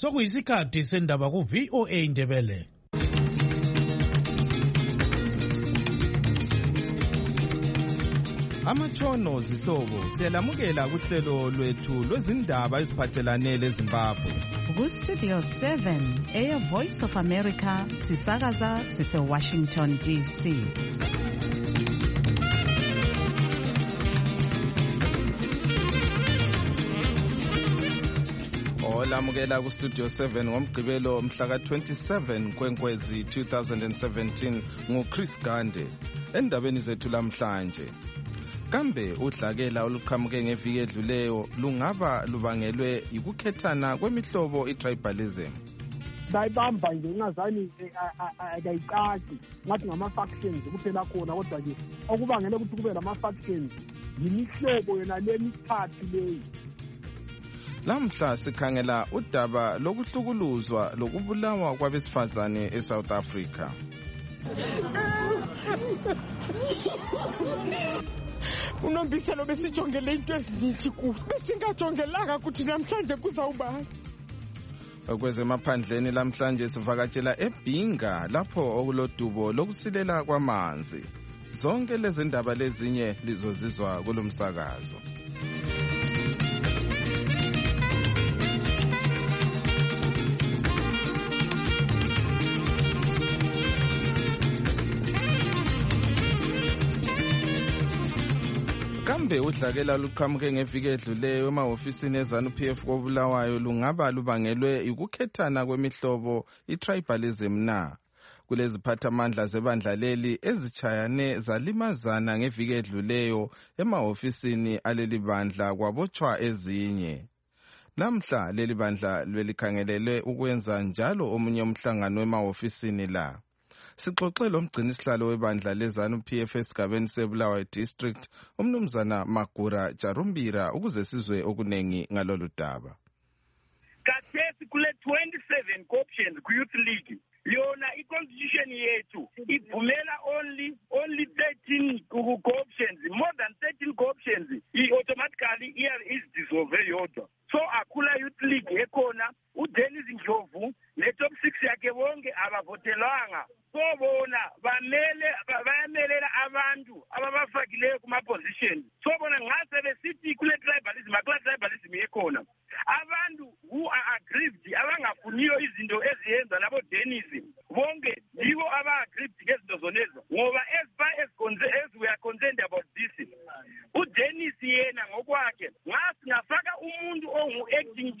Sokuyisikhathi sendaba ku VOA Indebele. Amatshono zihlobo siyalamukela kuhlelo lwethu lwezindaba eziphathelane leZimbabwe. Ku Studio 7 Air Voice of America sisakaza sise Washington DC. Olamukela ku Studio 7 ngomgqibelo mhla ka-27 kweNkwezi 2017 nguChris Gande. Endabeni zethu lamhlanje, kambe udlakela oluqhamuke ngeviki edluleyo lungaba lubangelwe yikukhethana kwemihlobo i-tribalism? Bayibamba nje ingazani akayicaci ngathi ngama-factions kuphela khona, kodwa-ke okubangele ukuthi kube lama-factions yimihlobo yona le mithathu leyi. Lamhla sikhangela udaba lokuhlukuluzwa lokubulawa kwabesifazane eSouth Africa. Unombiselo besijongele into ezininzi kuthi besingajongelanga ukuthi namhlanje kuzawubani. Kwezemaphandleni lamhlanje sivakatshela eBhinga lapho okulodubo lokusilela kwamanzi. Zonke lezi ndaba lezinye lizozizwa kulomsakazo. Kambe udlakela luqhamuke ngeviki edluleyo emahofisini eZANU-PF koBulawayo lungaba lubangelwe ukukhethana kwemihlobo i-tribalism na? Kuleziphathamandla zebandla leli ezitshayane zalimazana ngeviki edluleyo emahofisini aleli bandla kwabotshwa ezinye. Namhla leli bandla lwelikhangelele ukwenza njalo omunye umhlangano emahofisini la. Sixoxe lomgcinisihlalo webandla leZANU-PF esigabeni seBulawayo District, umnumzana Magura Jarumbira, ukuze sizwe okunengi ngalolu daba. Kathesi kule 27 co-options ku-Youth League, yona i-constitution yethu ivumela only 13 co-options. More than 13 co-options automatically is dissolve yodwa. So akula Youth League ekhona uDennis Ndlovu ne-top 6 yakhe bonke abavotelwanga. So bona bayamelela abantu ababafakileyo kuma-position. So bona ngase besithi kule tribalism, akula tribalism ekhona. Abantu who are aggrieved abangafuniyo izinto eziyenza labo Dennis bonke yibo aba-aggrieved ngezinto zonezo, ngoba as far as we are concerned about this, uDennis yena ngokwakhe ngafaka umuntu ongu-acting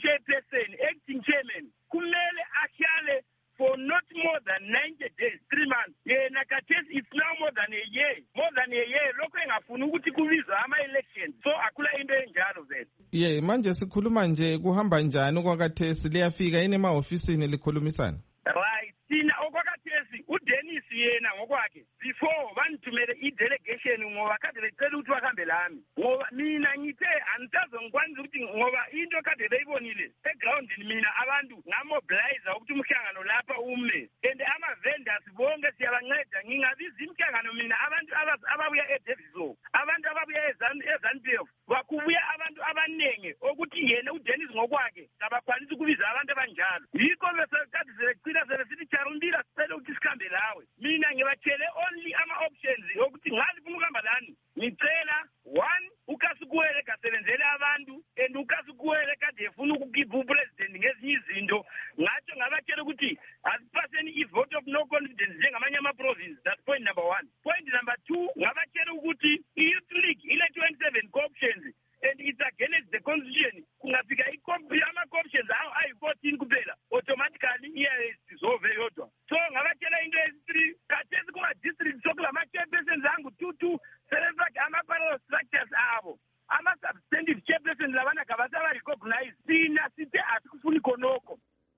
chairman kumele ahlale for not more than 90 days, 3 months. Yena kathesi it's now more than a year lokho engafuni ukuthi kubizwe ama-elections. So akula into enjalo vele. Manje sikhuluma nje kuhamba njani okwakathesi, liyafika yini emahofisini likhulumisana? Right, thina okwakathesi uDennis yena ngokwakhe before banithumele i-delegation ngoba kade becela ukuthi bahambe lami, ngoba mina ngithe angisazongikwanisa ukuthi ngoba into kade beyibonile egroundini mina abantu ngamobilize ukuthi umhlangano lapha ume, and ama-vendors bonke siyabanceda. Ngingabiza imihlangano mina abantu ababuya eDeviso, abantu ababuya eZANU-PF, bakubuya abantu abaningi ukuthi yena uDennis ngokwakhe abakwanisa ukubiza abantu abanjalo. Yikho besekade selecina selesithi Jarumbira sicela ukuthi sikhambe lawe. Mina ngibatshele only ama-options okuthi ngazifuna ukuhamba lani. Ngicela 1 uKasikuwele kasebenzele abantu, and uKasikuwele kade efuna ukukipha upresident ngezinye izinto. Ngatsho ngabatshela ukuthi asipaseni i-vote of no confidence njengamanye ama-province. That's point number 1. Point number 2, ngabatshela ukuthi i-Youth League ile 27 co-options and it's against the constitution. Kungafika ama-co-options ayi-14 kuphela, automatically iyadissolve yodwa. So ngabatshela into ezi-3 kathesi kuma-district sokulama-chairpersons angu 2 selefake ama-parallel structures abo. Ama-substantive chairpersons labana kabasaba-recognize. Thina sithe asikufuni khonokho.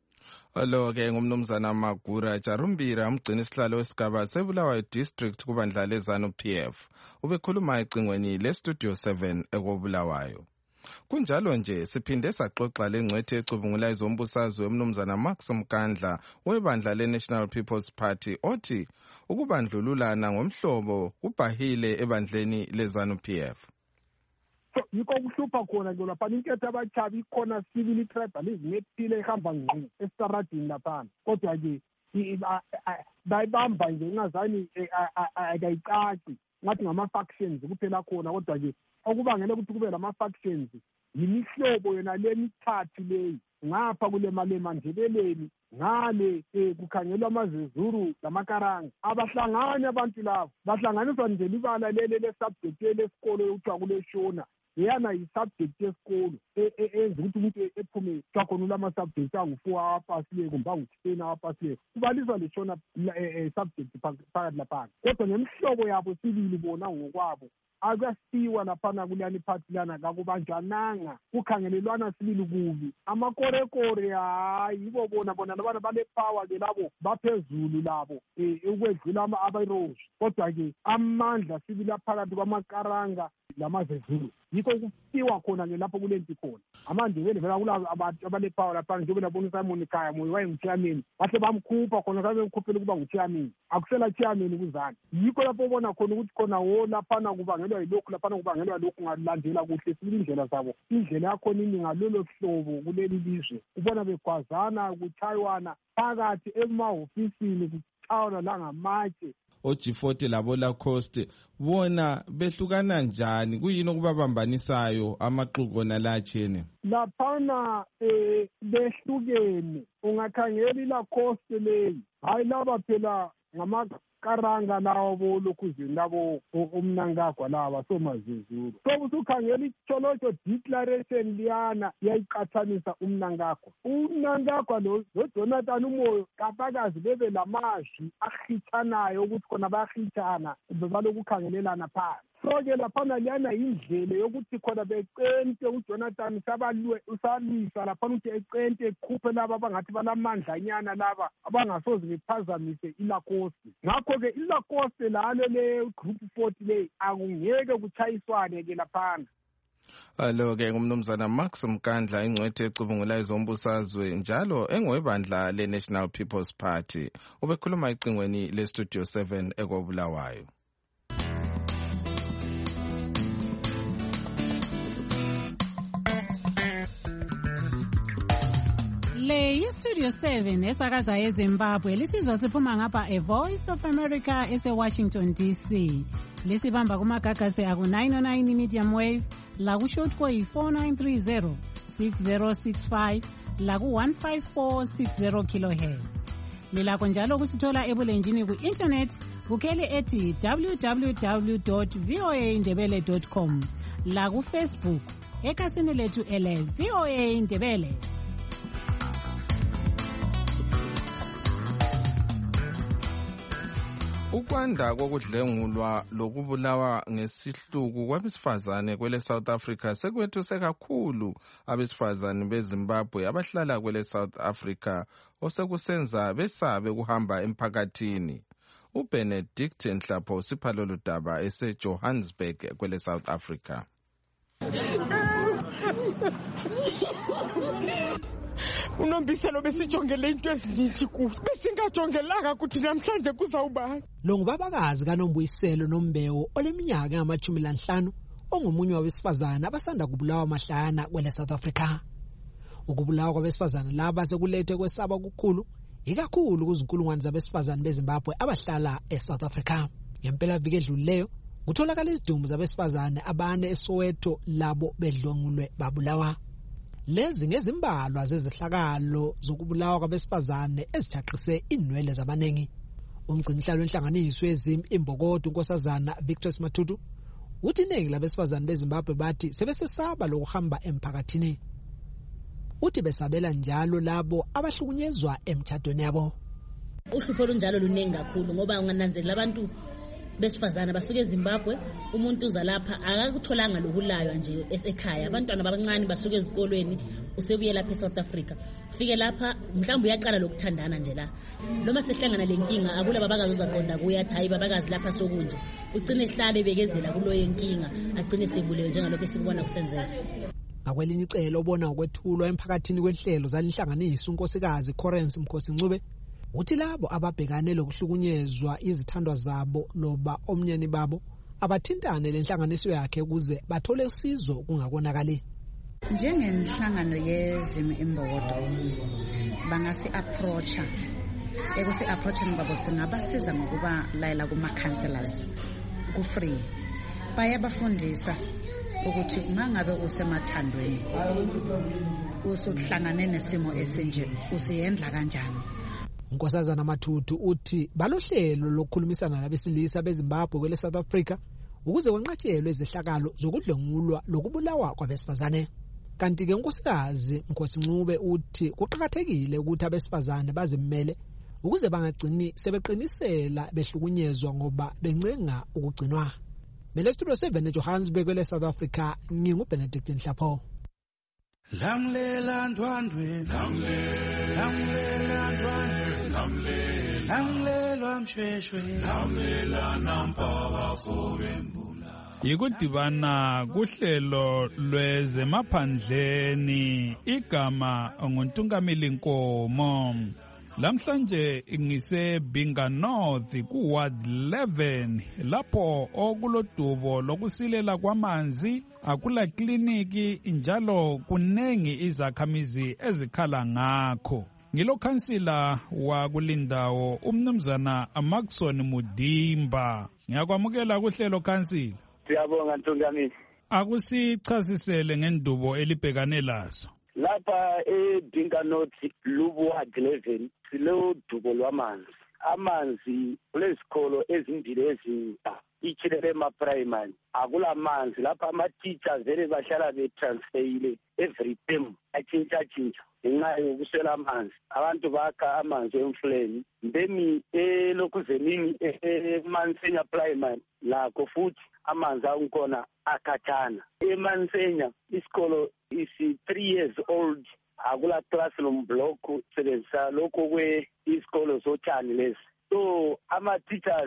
Lo-ke ngumnumzana Magura Jarumbira, umgcinisihlalo wesigaba seBulawayo District kubandla leZANU-PF, ubekhuluma ecingweni leStudio 7 ekobulawayo. Kunjalo nje siphinde saxoxa lengcwethe ecubungula izombusazwe umnumzana Max Mkandla webandla leNational People's Party othi ukubandlululana ngomhlobo kubhahile ebandleni leZANU-PF. so yikho kuhlupha khona ke lapha inketho abachabi ikhona civil tribalism ethile ihamba ngqo estaradini lapha kodwa ke bayibamba nje ingazani akayicaci ngathi ngama-factions kuphela khona kodwa ke okubangele ukuthi kube lama-factions yimihlobo yona le mithathu leyi ngapha kule mali eMandebeleni ngale kukhangelwa amazezuru lamakaranga abahlangani abantu labo bahlanganiswa nje libala lele le-subject lesikolo yokuthiwa kule shona leyana yi-subject yesikolo enza ukuthi umuntu ephume kuthiwa khona ulama-subject angu-4 awapasileyo kumbe angu-10 awapasileyo kubaliswa leshona subject phakathi laphana kodwa ngemihlobo yabo sibili bona ngokwabo akuyasiwa laphana kulani phathi lana kakubanjwananga kukhangelelwana sibili kubi amakorekore hayi yibo bona labana bale-power ke labo baphezulu labo ukwedlula abayiroshi kodwa-ke amandla sibili aphakathi kwamakaranga lamazezulu yikho kufiwa khona-ke lapho kulenti khona amandebele vela kulabo abantu abale-power laphana njengoba nabona uSimon Khaya moyo wayengu-chairman bahle bamkhupha khona kabe mkhuphela ukuba ngu-chairman akusela chairman kuzani yikho lapho ubona khona ukuthi khona wo laphana kubangelwa yilokhu laphana kubangelwa lokhu ungalandela kuhle sibili indlela zabo indlela yakhona iningalolo hlobo kuleli lizwe ubona begwazana kuchaywana phakathi emahofisini kuchaywana langamatshe oG40 labo Lacoste bona behlukana njani kuyini okubabambanisayo amaxuku nalachene laphana behlukene ungakhangela iLacoste leyi hayi laba phela ngamakaranga lawo bolokhuzini labo umnankagwa laba somazezuru so usukhangela iCholocho declaration liyana yayiqathanisa umnankagwa lo Jonathan Umoyo kapakazi bebe lamazwi ahitshanayo ukuthi khona bayahitshana bebalokukhangelelana phansi so-ke laphana liyana yindlela yokuthi khona becente uJonathan usalwisa laphana ukuthi ecente ekhuphe laba abangathi balamandlanyana laba abangasoze bephazamise iLacoste ngakho-ke iLacoste lalo le-group 40 leyi akungeke kuchayiswane-ke laphana Alo-ke ngumnumzana Max Mkandla ingcwethe ecubungula izombusazwe njalo engowebandla le-National People's Party ubekhuluma icingweni le-Studio 7 ekobulawayo. Le yi-Studio 7 esakaza eZimbabwe lisizwa siphuma ngapha eVoice of America ese-Washington DC. Lisibamba kumagagasi aku-909 medium wave laku-shortwave 4930 6065 laku-15460 kilohertz. Lilakho njalo kusithola ebulenjini ku-internet kukheli ethi www.voaindebele.com laku-Facebook ekhasini lethu ele VOA Ndebele. Ukwanda kokudlengulwa lokubulawa ngesihluku kwabesifazane kwele South Africa sekwethuse kakhulu abesifazane beZimbabwe abahlala kwele South Africa osekusenza besabe kuhamba emphakathini. uBenedict Nhlapho sipha lolu daba eseJohannesburg kwele South Africa. Unombiselo besijongele into eziningi kuthi besingajongelanga ukuthi namhlanje kuzawubani. Lo ngubabakazi kaNombuyiselo Nombewu oleminyaka engama-15 ongomunye wabesifazana abasanda kubulawa mahlana kwele South Africa. Ukubulawa kwabesifazana laba sekulethe kwesaba kukhulu ikakhulu kuzinkulungwane zabesifazane beZimbabwe abahlala eSouth Africa. Ngempela viki edlulileyo kutholakala izidumbu zabesifazane abane eSoweto labo bedlwengulwe babulawa. Lezi ngezimbalwa zezihlakalo zokubulawa kwabesifazane ezithaqise inwele zabanengi. Umgcinihlalo wenhlanganiso yezimpi iMbokodo uNkosazana Victor Matutu uthi iningi labesifazane beZimbabwe bathi sebesesaba lokuhamba emphakathini. Uthi besabela njalo labo abahlukunyezwa emtchadweni yabo. Uhlupho olunjalo luningi kakhulu ngoba ungananzelela abantu besifazana basuke eZimbabwe umuntu uza lapha akakutholanga lokulaywa nje ekhaya abantwana abancane basuke ezikolweni usebuye lapha eSouth Africa fike lapha mhlawumbe uyaqala lokuthandana nje la noma sehlangana lenkinga akula babakazi uzaqonda kuyathi hayi babakazi lapha sokunje ugcine ehlale bekezela kuloyo inkinga agcine sevuleyo njengalokho esikubona kusenzeka. Akwelinye icelo obona ukwethulwa emphakathini kwenhlelo zalinhlanganisa unkosikazi Corrence Mkhosi Ncube uthi labo ababhekane lokuhlukunyezwa izithandwa zabo loba omnyeni babo abathintane lenhlanganiso yakhe ukuze bathole usizo kungakonakali. Njengenhlangano yezimo imbokodo bangasi-approacha ekusi-approacheni kwabo singabasiza ngokuba layela kuma-counselors ku-free bayabafundisa ukuthi mangabe usemathandweni usuhlangane nesimo esinje usiyendla kanjani. Nkosazana Mathuthu uthi balohlelo lokukhulumisana nabesilisa beZimbabwe kwele South Africa ukuze kwenqatshelwe izehlakalo zokudlengulwa lokubulawa kwabesifazane. Kanti ke unkosikazi Nkosi Ncube uthi kuqhakathekile ukuthi abesifazane bazimele ukuze bangagcini sebeqinisela behlukunyezwa ngoba bencenga ukugcinwa. Mele studio 7 eJohannesburg kwele South Africa nginguBenedict Nhlapho. Lamlela ndwandwe lamlela ndwandwe lamlela mshweshwe lamlela nampaba fobembula. Yikudibana kuhlelo lwezemaphandleni igama nguNtungamili Nkomo. Lamhlanje ngise Binga North ku Ward 11 lapho okulodubo lokusilela kwamanzi akula kliniki njalo kunengi izakhamizi ezikhala ngakho. Ngilo kansila wakulindawo umnumzana Maxon Mudimba. Ngiyakwamukela kuhlelo kansila. Siyabonga Ntungamili. Akusichasisele ngendubo elibhekane lazo. Lapha eBinga North Lubu Ward 11 silo dubo lwamanzi. Amanzi kulezikolo ezimbili ezintsha iChilema Primary akula manzi lapha ama-teachers vele bahlala betransferile every term atshintsha ngenxa yokuswela amanzi. Abantu bakha amanzi emfuleni then elokuzenini eMansenya Primary lakho futhi amanzi angikhona akhathana. eMansenya isikolo is 3 years old akula classroom block sebenzisa lokho isikolo zotshani lezi. So ama-teachers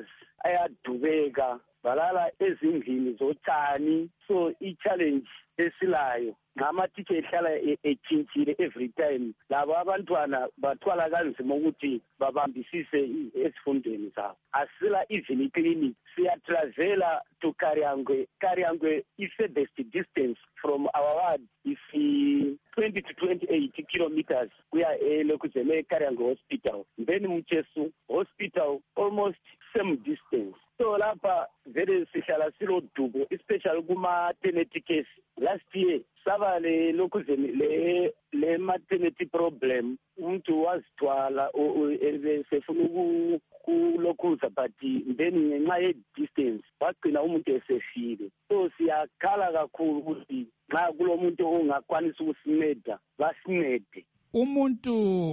ayadubeka balala ezindlini zotshani. So i-challenge esilayo ngama-teacher ehlala etshintshile every time. Labo abantwana bathwala kanzima ukuthi babambisise ezifundweni zabo. Asila even iclinic siyatravela to Kariangwe is the best distance from our ward is 20 to 28 kilometers. We are lokuzeme Kariangwe hospital. Then Mchesu hospital almost same distance. So lapha vele sihlala silo dubo especially kuma maternity case. Last year saba lokuzeme le maternity problem umuntu wazithwala sefuna ukulokhuza but then ngenxa ye distance wagcina umuntu esefile. So siyakhala kakhulu ukuthi nxa kulomuntu ongakwanisa ukusinceda basincede. Umuntu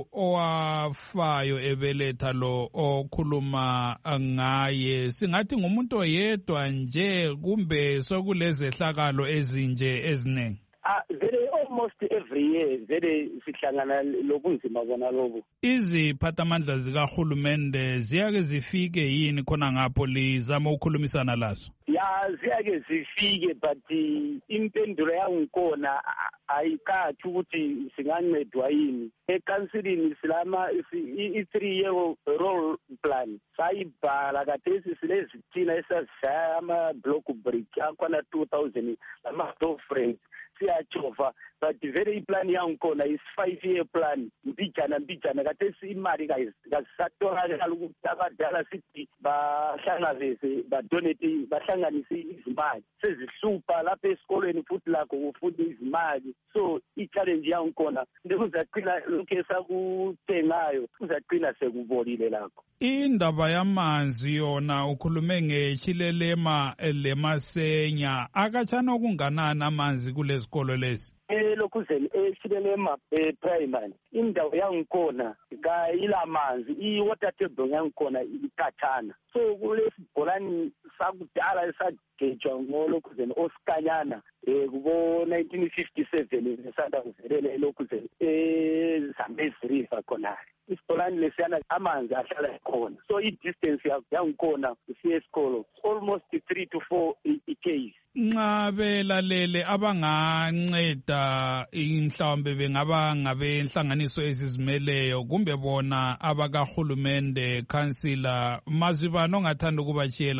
owafayo ebeletha lo okhuluma ngaye singathi ngumuntu oyedwa nje kumbe sokulezehlakalo ezinje eziningi. Very almost every year vele sihlangana lobunzima bona lobo. Iziphathamandla zikahulumende ziyake zifike yini khona ngapho lizama ukukhulumisana lazo? Ya ziyake zifike but impendulo yangikhona ayikathi ukuthi singancedwa yini. Ekansilini silama i-3 year role plan sayibhala kade silezithina esazishaya ama-block brick akhona 2000 ama-door frames siyachova but very plan yangikhona is 5 year plan mbijana kade imali kazisatholakala ukuthi abadala sithi bahlangabeze badonate bahlanganise izimali sezihlupha lapha esikolweni futhi lakho kufunda izimali. So i-challenge yangikhona ndikuzaqina lokhu esakuthengayo kuzaqina sekubolile lakho. Indaba yamanzi yona ukhulume ngeChilema leMasenya akatshana okunganani amanzi kulezikolo lezi? Lokuzeni eChilema Primary indawo yangikhona kayila manzi i-water table yangikhona ikhathana. So kulesibholani sakudala esagejwa ngolokuzeni osikanyana kubo 1957 esanda kuvelele lokuzeni eZambezi River khona. Isibholani lesiyana amanzi ahlala khona. So i-distance yangikhona usiye esikolo almost 3 to 4 km. Nxa belalele abanganceda inhlawumbe bengaba ngabenhlanganiso ezizimeleyo kumbe bona abakahulumende kansila mazibani ongathanda ukubatshiyela wona?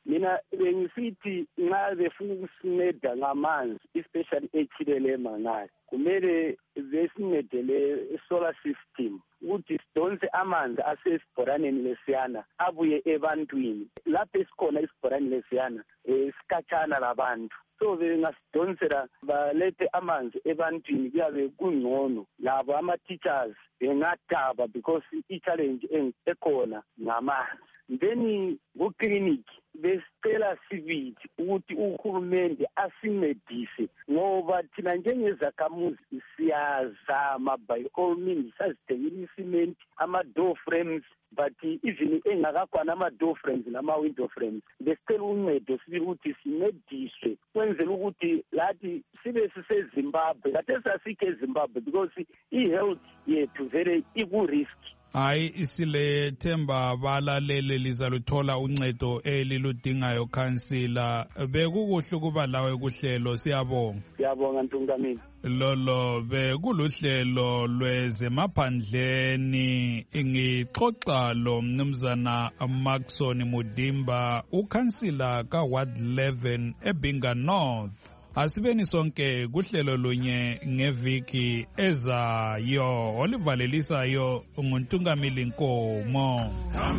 mina bengisithi nxa befuna ukusinceda ngamanzi especially echilelema ngayo kumele besincedele solar system ukuthi sidonse amanzi asesibhoraneni lesiyana abuye ebantwini lapho esikhona isibhorani lesiyana sikhatshana labantu so bengasidonsela balethe amanzi ebantwini kuyabe kungcono labo ama-teachers bengadaba because i-challenge ekhona ngamanzi then ku-clinic besicela sibili ukuthi uhulumende asincedise ngoba thina njengezakhamuzi siyazama by all means sazithengile isimenti ama-door frames but even engakakwana ama-door frames nama-window frames besicela uncedo sibili ukuthi sincediswe kwenzela ukuthi lathi sibe sisezimbabwe kade sasikho ezimbabwe because i-health yethu vele iku-risk. Hayi isilethemba balalele lizaluthola uncedo eliludingayo khansila bekukuhle kuba lawe kuhlelo siyabonga. Siyabonga Ntungamini. Lolo bekuluhlelo lwezemaphandleni ngixoxa lo mnumzana Maxon Mudimba ukhansila ka Ward 11 eBinga North. Asibeni sonke kuhlelo lunye ngeviki ezayo olivalelisayo nguNtungamili Nkomo.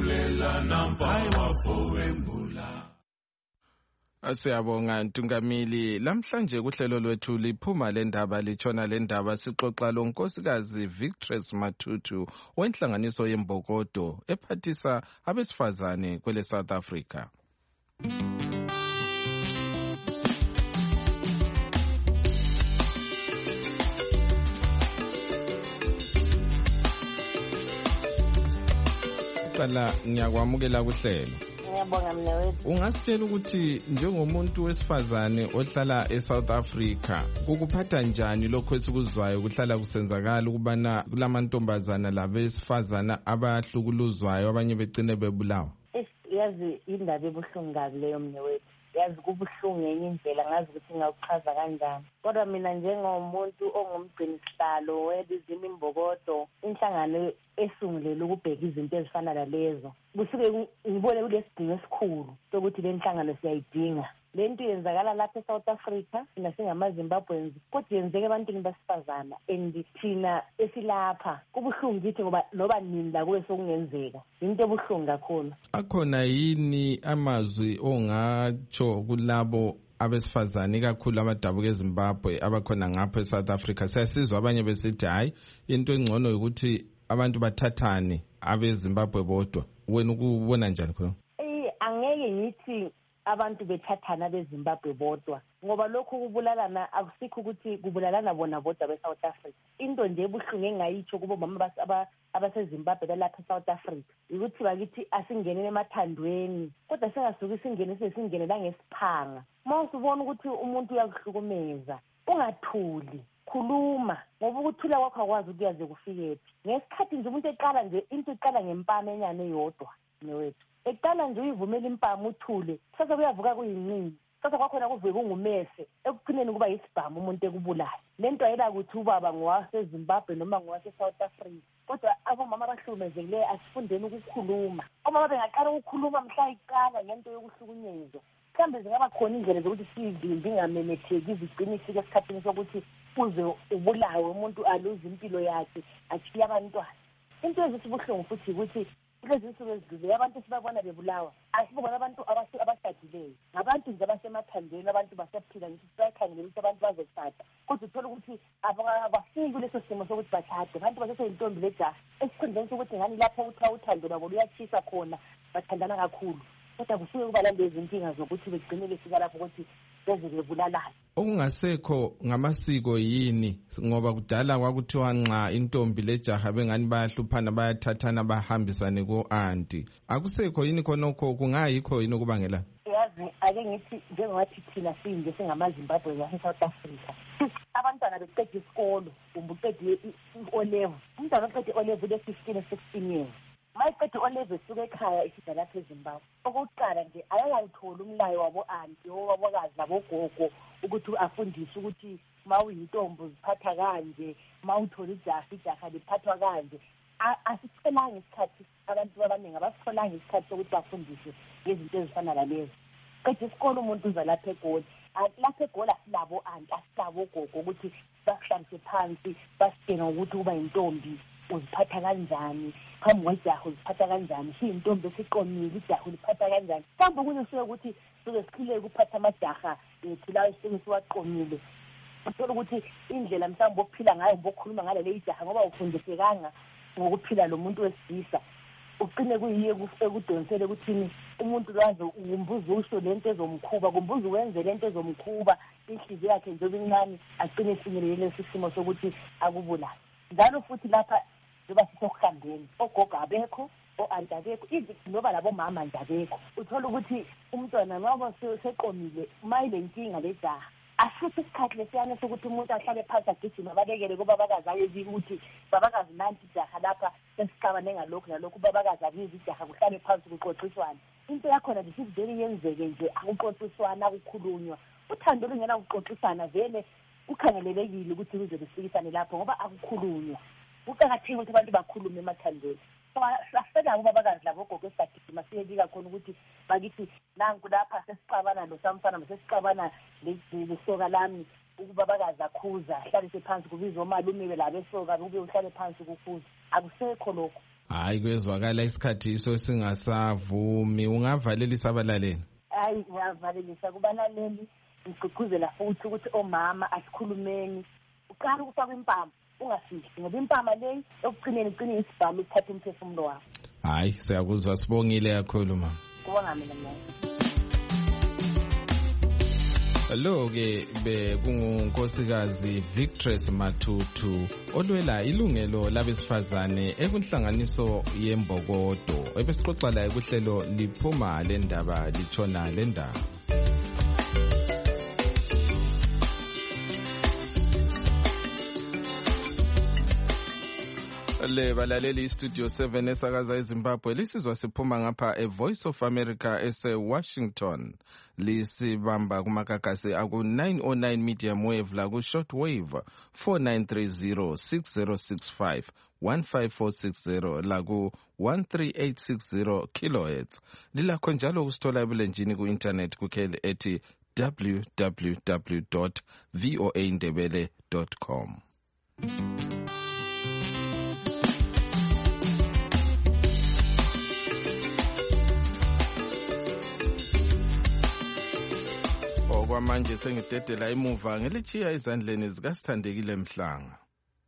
Siyabonga Ntungamili. Lamhlanje kuhlelo lwethu liphuma lendaba litshona lendaba sixoxa lo nkosikazi Victress Matutu wenhlanganiso yembokodo ephathisa abesifazane kwele South Africa. Qala ngiyakwamukela kuhlelo. Ngiyabonga mnewethu. Ungasitshela ukuthi njengomuntu wesifazane ohlala eSouth Africa kukuphatha njani lokho esikuzwayo kuhlala kusenzakala ukubana kulamantombazana labesifazana abahlukuluzwayo abanye begcine bebulawa? Yazi indaba ebuhlungu kabi leyo mnewethu. Yazi kubuhlungu ngenye indlela ngazi ukuthi ngawuchaza kanjani. Kodwa mina njengomuntu ongumgcinisihlalo welizimi imbokodo inhlangano esungulela ukubheka izinto ezifana nalezo kusuke ngibone kulesidingo esikhulu sokuthi le nhlangano siyayidinga. Le nto yenzakala lapha eSouth Africa thina singamaZimbabweans kodwa yenzeka ebantwini besifazana and thina esilapha kubuhlungu kithi ngoba noba nini la kuwe sokungenzeka into ebuhlungu kakhulu. Akhona yini amazwi ongatsho kulabo abesifazane kakhulu abadabuka eZimbabwe abakhona ngapha eSouth Africa? Siyasizwa abanye besithi hayi into engcono ukuthi abantu bathathane abeZimbabwe bodwa. Wena ukubona njani khona? Angeke ngithi abantu bethathana beZimbabwe bodwa ngoba lokho kubulalana akusikho ukuthi kubulalana bona bodwa beSouth Africa. Into nje ebuhlungu engayitsho kubo mama abaseZimbabwe balapha eSouth Africa ukuthi bakithi asingenele emathandweni kodwa singasuki singene la ngesiphanga. Mawusubona ukuthi umuntu uyakuhlukumeza ungathuli, khuluma ngoba ukuthula kwakho akwazi ukuyaze kufikephi. Ngesikhathi nje umuntu eqala nje into iqala ngempama enyane eyodwa newethu. Eqala nje uyivumela impama uthule sasa kuyavuka kuyinqini sasa kwakhona kuvuke kungumese ekugcineni kuba yisibhamu umuntu ekubulala. Lento ayela ukuthi ubaba ngowaseZimbabwe noma ngowaseSouth Africa kodwa abomama abahlukumezekileyo asifundeni ukukhuluma. Omama bengaqala ukukhuluma mhla iqala ngento yokuhlukunyezwa mhlawumbe zingaba khona indlela zokuthi sivimbi ingamemetheki izigcine ifike esikhathini sokuthi uze ubulawe umuntu aluze impilo yakhe achiye abantwana. Into ezisibuhlungu futhi ukuthi lezi nsuku ezidlule abantu sibabona bebulawa asibona abantu abashadileyo ngabantu nje abasemathandweni abantu basaphila ngithi siyakhangela ukuthi abantu bazoshada kodwa uthola ukuthi abafiki kuleso simo sokuthi bashade abantu baseseyintombi lejaha esikhundleni sokuthi ngani lapho uthiwa uthando lwabo luyachisa khona bathandana kakhulu kodwa kusuke kuba lezi inkinga zokuthi begcine befika lapho ukuthi beze bebulalana. Okungasekho ngamasiko yini ngoba kudala kwakuthiwa nxa intombi lejaha bengani bayahluphana bayathathana bahambisane ko-anti. Akusekho yini khonokho kungayikho yini okubangela? Yazi ake ngithi njengokuthi thina sinje singamaZimbabwe yaseSouth Africa abantwana beqeda isikolo kumbe uqeda i-O-level umntwana oqeda i-O-level le-15 16 years mayiqeda o-level suke ekhaya isida lapha eZimbabwe. Okokuqala nje ayayaluthola umlayo wabo-anti owabokazi labogogo ukuthi afundiswe ukuthi ma uyintombi uziphatha kanje ma uthola ijaha liphathwa kanje. Asitholanga isikhathi abantu abaningi abasitholanga isikhathi sokuthi bafundiswe ngezinto ezifana nalezo. qeda isikole umuntu uza lapha eGoli. Lapha eGoli asilabo anti asilabo gogo ukuthi bakuhlalise phansi basitshela ukuthi uba intombi uziphatha kanjani, phambi kwejaha uziphatha kanjani, siyintombi esiqonile ijaha uliphatha kanjani. Kambe kunye suke ukuthi suke sikhileke ukuphatha amajaha thilayo suke siwaqonile. Uthola ukuthi indlela mhlawumbe ophila ngayo bokhuluma ngale le ijaha ngoba ufundisekanga ngokuphila lo muntu wesilisa. Ugcine kuyiye ekudonsele ukuthi umuntu laze umbuzo usho lento ezomkhuba, kumbuzo wenze lento ezomkhuba, inhliziyo yakhe njengoba incane agcine efinyelele isimo sokuthi akubulala. Njalo futhi lapha njoba sisokuhambeni ogogo abekho o-anti abekho noba labo mama nje abekho. Uthola ukuthi umntwana ngoba seqomile mayile nkinga le jaha asithi isikhathi lesiyana sokuthi umuntu ahlale phansi agijima balekele kubabakazi ayezile ukuthi babakazi nanti ijaha lapha sesicabane ngalokhu nalokhu babakazi abiza ijaha kuhlale phansi kuxoxiswana. Into yakhona nje sivele yenzeke nje akuxoxiswana akukhulunywa. Uthando lungena ukuxoxisana vele kukhangelelekile ukuthi kuze kusikisane lapho ngoba akukhulunywa. Kuqakathekile ukuthi abantu bakhulume emathandweni. Sasela ubabakazi labo gogo esigijima siyebika khona ukuthi bakithi nanku lapha sesicabana lo samfana sesicabana lesoka lami ukubabakazi akhuza hlalise phansi kubizwa omalume labe soka kube uhlale phansi kukuza akusekho lokho. Hayi kwezwakala isikhathi iso singasavumi, ungavalelisa abalaleli. Hayi ngiyavalelisa kubalaleli ngigqugquzela futhi ukuthi omama asikhulumeni uqala ukufaka impama ungafihli ngoba impama leyi ekugcineni igcine isibhamu isithatha umphefumulo wakho. Hayi siyakuzwa, sibongile kakhulu mama. Kubonga mina mama. Lo-ke bekungunkosikazi Victress Matutu olwela ilungelo labesifazane ekunhlanganiso yembokodo. Ebesixoxa laye kuhlelo liphuma le ndaba litshona le ndaba. Le balaleli Studio 7 esakaza eZimbabwe lisizwa siphuma ngapha Voice of America ese-Washington. Lisibamba kumakakasi aku-909 medium wave laku short wave 4930 6065 15460 laku 13860 kilohertz. Lilakho njalo kusithola ebulenjini ku-internet kukheli ethi www.voaindebele.com. Okwamanje sengidedela imuva ngelichiya ezandleni zikaSithandekile Mhlanga.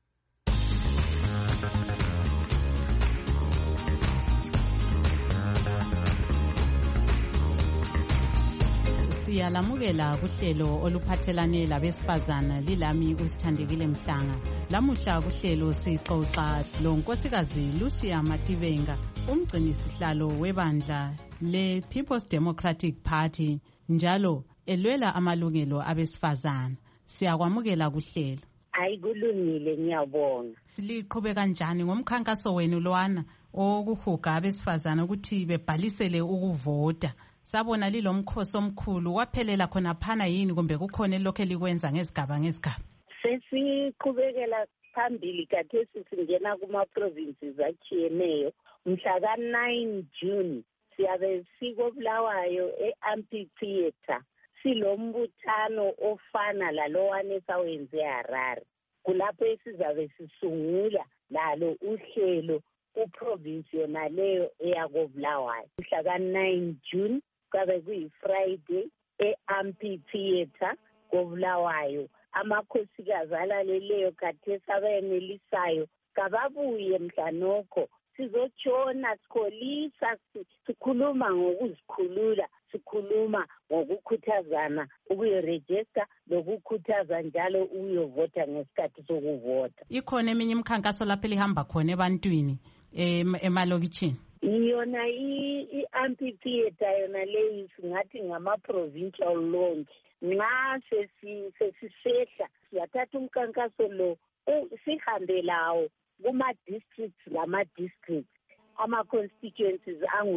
Siyalamukela kuhlelo oluphathelane labesifazana lilami uSithandekile Mhlanga. Lamuhla kuhlelo sixoxa lo nkosikazi Lucia Mativenga, umgcini sihlalo webandla le People's Democratic Party njalo elwela amalungelo abesifazana. Siyakwamukela kuhlelo. Ayikulungile ngiyabonga. Liqhubeka kanjani ngomkhankaso wenu lowana okuhuga abesifazana ukuthi bebhalisele ukuvota? Sabona lilomkhosi omkhulu waphelela khona phana yini kumbe kukhona lokho elikwenza ngezigaba ngezigaba? Sesiqhubekela phambili kathesi singena kuma provinces achiyeneyo. Mhla ka-9 June siyabe sikobulawayo e-amphitheater. Silombuthano ofana lalowane esawenze eHarare. Kulapho esizabe sisungula lalo uhlelo kuprovince yona leyo eyakobulawayo. Mhla ka-9 June kabe kuyi-Friday e-amphitheater kobulawayo. Amakhosikazi alaleleyo khathesi abayenelisayo kababuye mhla nokho sizotshona sikholisa sikhuluma ngokuzikhulula, sikhuluma ngokukhuthazana ukuyorejista lokukhuthaza njalo ukuyovota ngesikhathi sokuvota. Ikhona eminye imikhankaso lapho elihamba khona ebantwini emalokitshini? Yona i-amphitheater yona leyi singathi ngama-provincial launch. Nxa sesisehla siyathatha umkhankaso lo sihambe lawo kuma-districts ngama-districts, ama-constituencies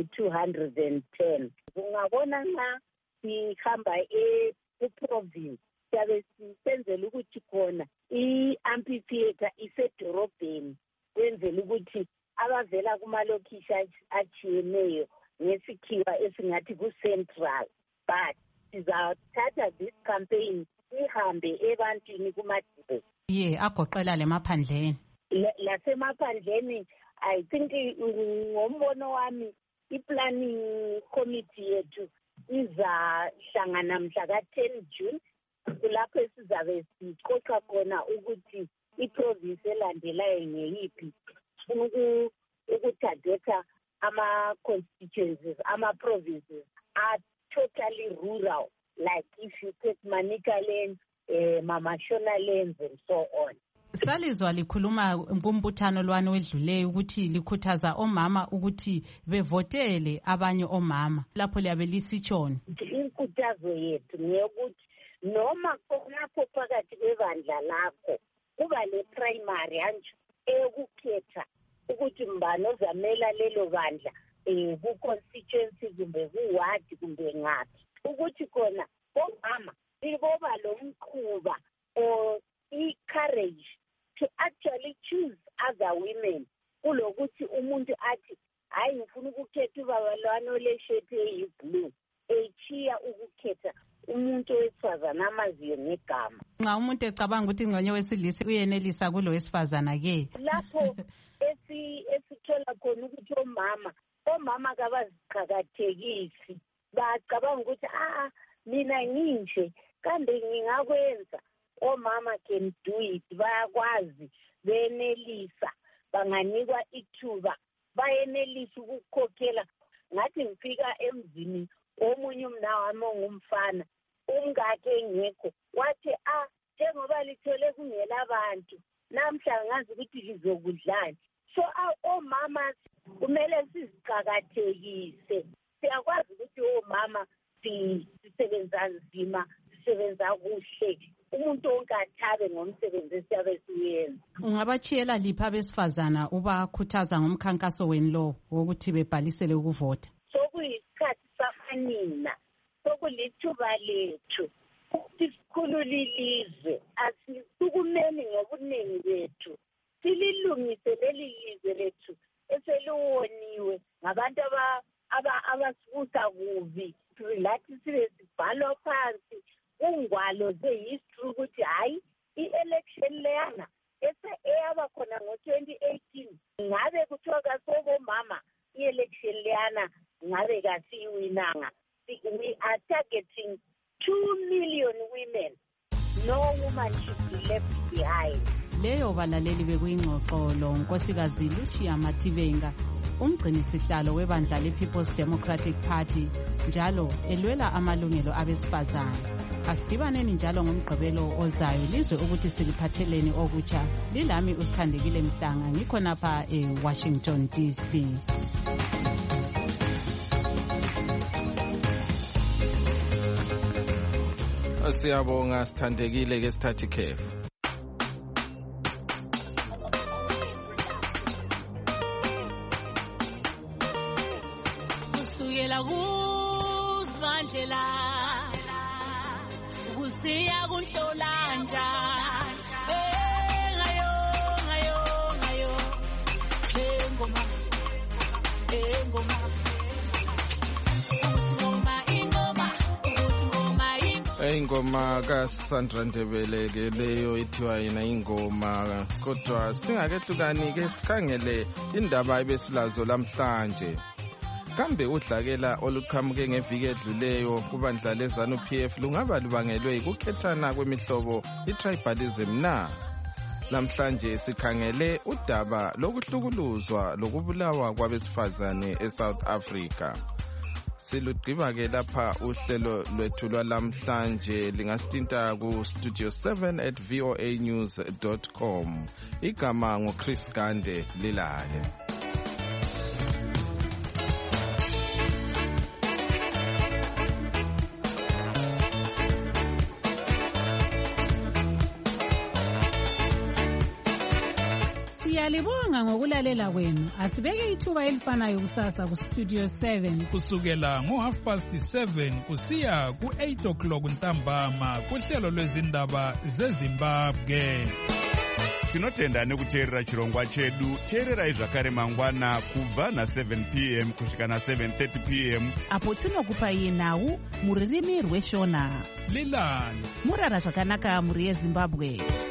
angu-210. Ungabona nxa sihamba e-province siyabe senzela ukuthi khona i-amphitheater isedorobheni kwenzela ukuthi abavela kumalokhishi achiyeneyo ngesikhiwa esingathi ku-central but sizathatha this campaign ihambe ebantwini kumadibhesi agoqela lemaphandleni lasemaphandleni. I think ngombono wami i-planning committee yethu izahlangana mhla ka-10 June kulapho sizabe sicoca khona ukuthi i-province elandelayo ngeyiphi ukutadetha ama-constituencies, ama-provinces are totally rural, like if you take Manicaland, Mamashonaland and so on. Salizwa likhuluma kumbuthano lwani wedluleyo ukuthi likhuthaza omama ukuthi bevotele abanye omama lapho liyabe lisitshona. Inkuthazo yethu ngeyokuthi noma khonapho phakathi kwebandla lakho kuba le primary anju eyokukhetha ukuthi mbani ozamela lelo bandla ku-constituency kumbe ku-ward kumbe ngaphi ukuthi khona omama iboba lo mkhuba or i-courage to actually choose other women kulokuthi umuntu athi hayi ngifuna ukukhetha ubaba lwana oleshethi eyi-blue echiya ukukhetha umuntu wesifazana amaziyo ngegama. Nxa umuntu ecabanga ukuthi ngcono wesilisa uyenelisa kulo wesifazana-ke lapho esithola khona ukuthi omama kabaziqakathekisi bacabanga ukuthi mina nginje kambe ngingakwenza. Omama can do it, bayakwazi, benelisa, banganikwa ithuba, bayenelisa ukukhokhela. Ngathi ngifika emzini omunye umnawami ongumfana umngake engekho wathi njengoba lithole kungela abantu namhla ngazi ukuthi lizokudlani. So omama kumele siziqakathekise. Siyakwazi ukuthi omama sisebenza nzima, sisebenza kuhle. Umuntu wonke athabe ngomsebenzi esiyabe siyenza. Ungabachiyela liphi abesifazana ubakhuthaza ngomkhankaso wenu lo wokuthi bebhalisele ukuvota? Sokuyisikhathi samanina, sokulithuba lethu ukuthi sikhulule ilizwe, asisukumeni ngobuningi bethu, sililungise leli lizwe lethu eseliwoniwe ngabantu abasibusa kubi. Lathi sibe sibhalwa phansi ungwalo ze-history ukuthi hayi i-election leyana eyaba khona ngo-2018 ngabe kuthiwa kasobomama i-election leyana ngabe kasiyiwinanga. We are targeting 2 million women. No woman should be left behind. Leyo balaleli bekuyingxoxo lo Nkosikazi Lucia Mativenga, umgcinisihlalo webandla le-People's Democratic Party, njalo elwela amalungelo abesifazane. Asidibaneni njalo ngomgqibelo ozayo lizwe ukuthi siliphatheleni okutsha. Lilami uSithandekile Mhlanga ngikhonapha eWashington DC. Siyabonga Sithandekile ke sithathe ikhefu. Kusukela kuSibandlela kusiya kuNhlolanja ingoma kaSandra Ndebele ke leyo ithiwa yina ingoma. Kodwa singakehlukani ke sikhangele indaba ebesilazo lamhlanje. Kambe udlakela oluqhamuke ngeviki edluleyo kubandla leZANU PF lungaba lubangelwe ukukhethana kwemihlobo i-tribalism na? Namhlanje sikhangele udaba lokuhlukuluzwa lokubulawa kwabesifazane eSouth Africa. Silugqiba ke lapha uhlelo lwethu lwalamhlanje lingasithinta ku studio 7@voanews.com. Igama ngoChris Gande lilale. Siyalibonga ngokulalela kwenu. Asibeke ithuba elifanayo kusasa ku Studio 7 kusukela ngo7:30 kusiya ku8 o'clock ntambama kuhlelo lwezindaba zeZimbabwe. tinotenda nekuteerera chirongwa chedu. Teererai zvakare mangwana kubva na7 p.m. kusvika na7:30 p.m. apo tinokupai nhau muririmi rweshona. Lilani murara zvakanaka muri yeZimbabwe.